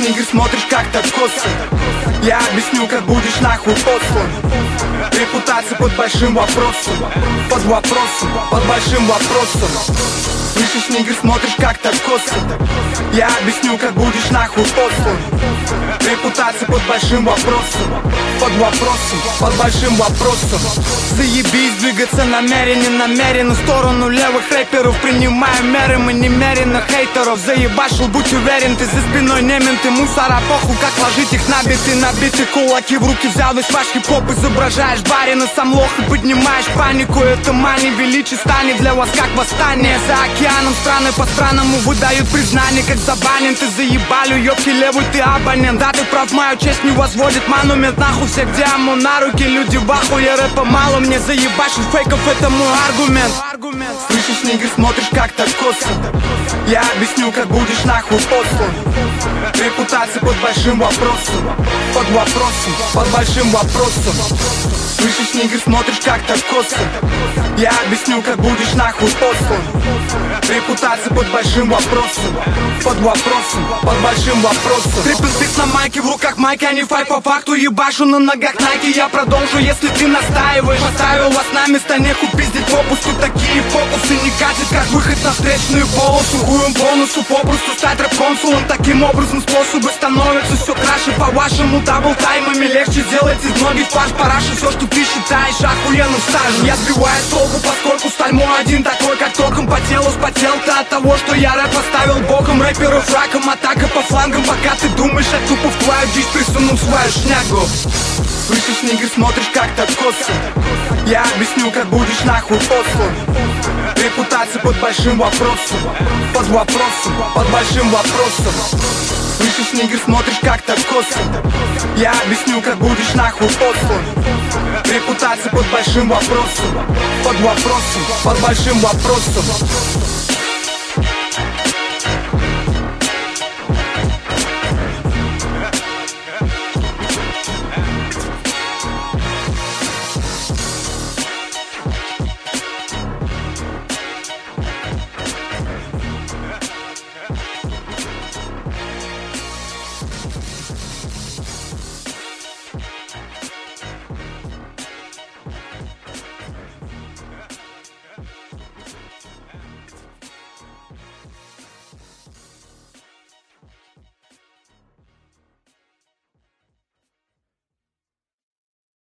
нигер, смотришь как-то косо. Я объясню, как будешь нахуй послан. Репутация под большим вопросом. Под вопросом, под большим вопросом. Слышишь, нигер, смотришь как-то косо. Я объясню, как будешь нахуй послан. Репутация под большим вопросом. Под вопросом, под большим вопросом. Заебись, двигаться намеренно в сторону левых рэперов. Принимаем меры, мы немерено хейтеров. Заебашил, будь уверен, ты за спиной немен. Ты мусора, похуй, как ложить их на биты. Набиты кулаки в руки взял, весь ваш хип-хоп изображаешь барина. Сам лох и поднимаешь панику. Это мани, величие станет для вас как восстание. За океаном страны по-странному выдают признание. Как забанен, ты заебалю, ёбки левый, ты абонент. Да, ты прав, мою честь не возводит монумент. Нахуй все, где аму на руки, люди в ахуе. Рэпа мало, мне заебашить фейков, это мой аргумент. Слышишь, нигер, смотришь как-то косо. Я объясню, как будешь нахуй послан. Репутация под большим вопросом. Под вопросом, под большим вопросом. Слышишь, нигер, смотришь как-то косо. Я объясню, как будешь нахуй послан. Репутация под большим вопросом. Под вопросом, под большим вопросом. Трипл спис на майке, в руках майки, а не файт по факту. Ебашу на ногах найки, я продолжу, если ты настаиваешь. Поставил вас на место, нехуй пиздить попусту. Такие фокусы не катят, как выход на встречную полосу. Хуем бонусу, попросту стать рэп-консулом. Таким образом способы становятся все краше. По-вашему дабл-таймами легче сделать из многих флаш параши. Все, что ты считаешь охуенным стажем. Я сбиваю с толку, поскольку сталь мой один такой, как током по телу. Спотел ты от того, что я рэп поставил боком. Рэперов раком, атака по флангам. Пока ты думаешь, я тупо в твою дичь присунул свою шнягу. Слышишь, нигер, смотришь как-то косо. Я объясню, как будешь нахуй послан. Репутация под большим вопросом. Под вопросом, под большим вопросом. Слышишь, нигер, смотришь как-то косо. Я объясню, как будешь нахуй послан. Репутация под большим вопросом. Под вопросом, под большим вопросом.